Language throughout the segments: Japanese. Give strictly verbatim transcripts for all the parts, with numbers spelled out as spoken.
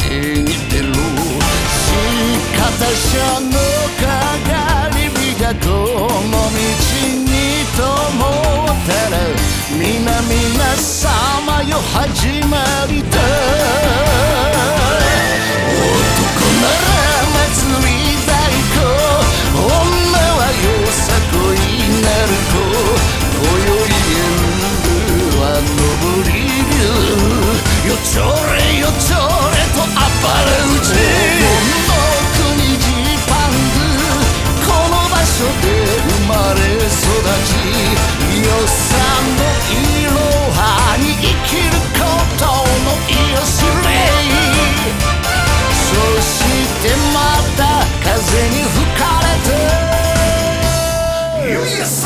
に出る仕方者のかがり火がこの道に灯ったら皆皆様よ始まりだ男なら祭り太鼓女はよさこいなる子今宵演武は昇り流よちょれよちょれと暴れうちこの国ジパングこの場所で生まれ育ちよさのいろはに生きることのいよしれそしてまた風に吹かれてよいさ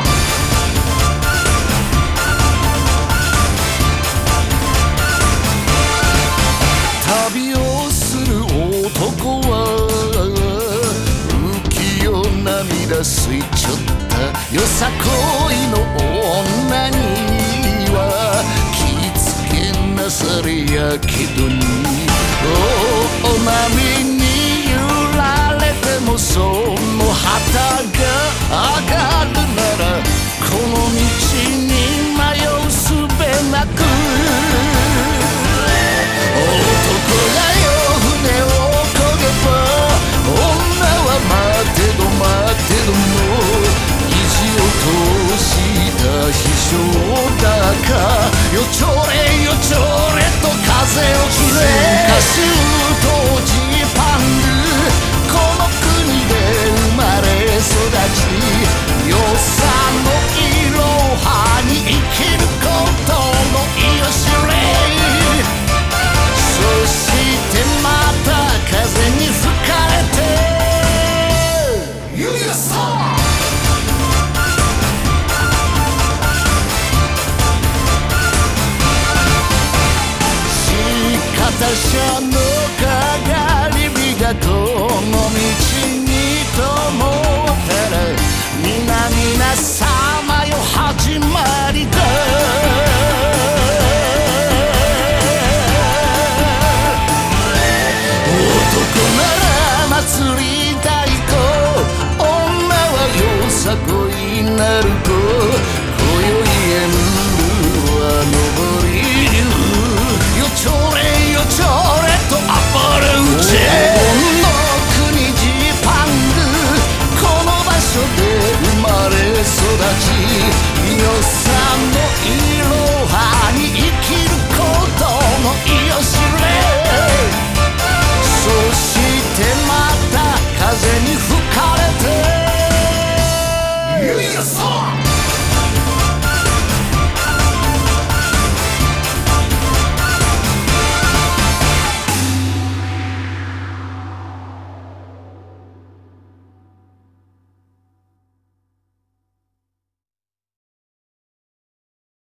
旅をする男は浮世涙吸いちょったよさこいの女には気付けなされやけどにお波に揺られてもその旗が上がるならこの道に迷うすべなく男がよ船をこげば女は待てど待てども意地を通した秘書だかよちょれよちょれと風を切れ歌手当時パングこの国で生まれ育ちよさのいろはに生きることのいよしれそしてまた風に吹かれてユリアさん仕方者のかがり火がこの道に灯ったら皆皆さ